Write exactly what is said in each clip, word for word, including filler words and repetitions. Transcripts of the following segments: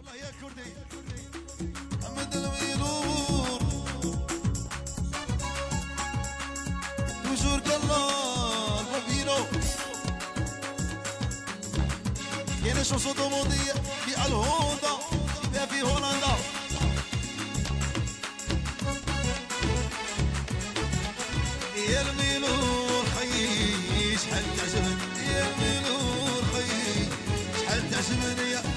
يلا يا كردي محمد الميلور توجور كالله البابينو يانا شونسون دوموندية في الهوندا شبيها في هولندا يا الميلور خيي شحال تعجبني يا الميلور خيي شحال تعجبني يا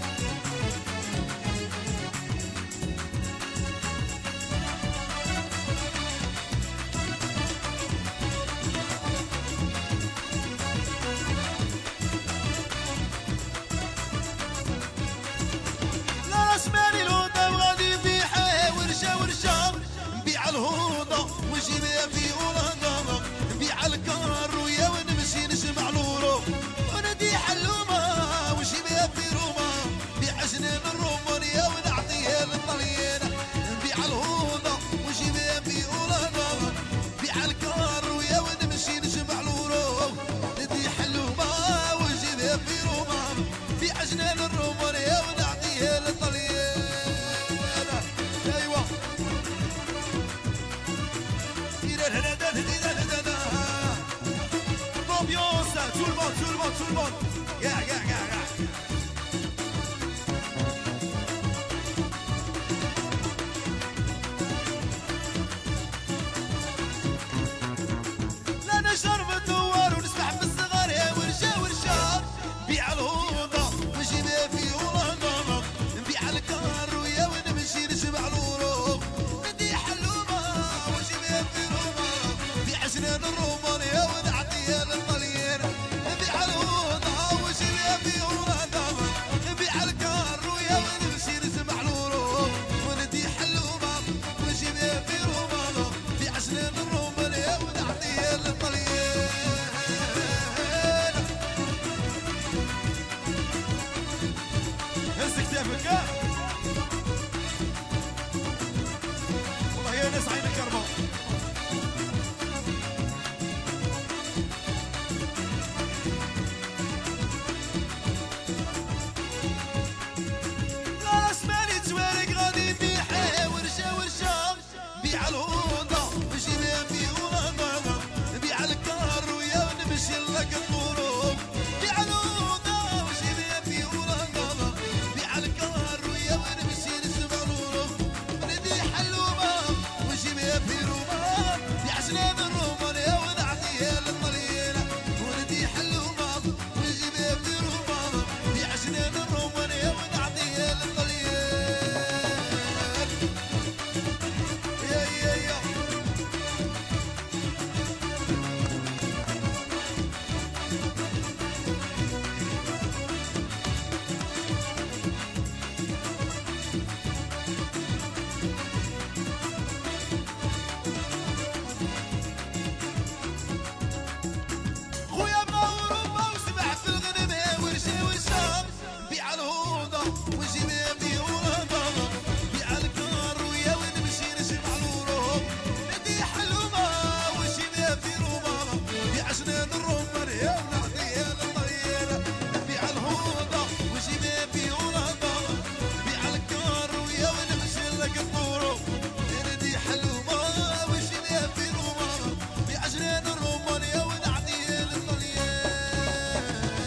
اسمعني الهدى وغادي نبيعها ورشة ورشة نبيع الهدى ونجيبها في هولندا نبيع الكاروية ونمشي نجمع لورو وندي حلومة ونجيبها في روما نبيع جنان الرومانية ونعطيها للطليان نبيع الهدى ونجيبها في هولندا نبيع الكاروية ونمشي نجمع لورو ندي حلومة ونجيبها في روما نبيع جنان الرومانية ونعطيها للطليان. Ambiance, tout le monde, tout le monde, tout le monde. Yeah, yeah, yeah, yeah. لا نشرب الدوار ونسمح بالصغار يا ورشة ورشة نبيع الهوضة ونجيبها في هولندا نبيع الكاروية ونمشي نجمع لورو ندي حلومة ونجيبها في روما نبيع جنان الرومانية ونعطيها للطليان نبيع الهوضة ونجيبها في هولندا نبيع الكاروية ونمشي نجمع لورو وندي حلومة ونجيبها في روما نبيع جنان الرومانية ونعطيها للطليان. هز كتافك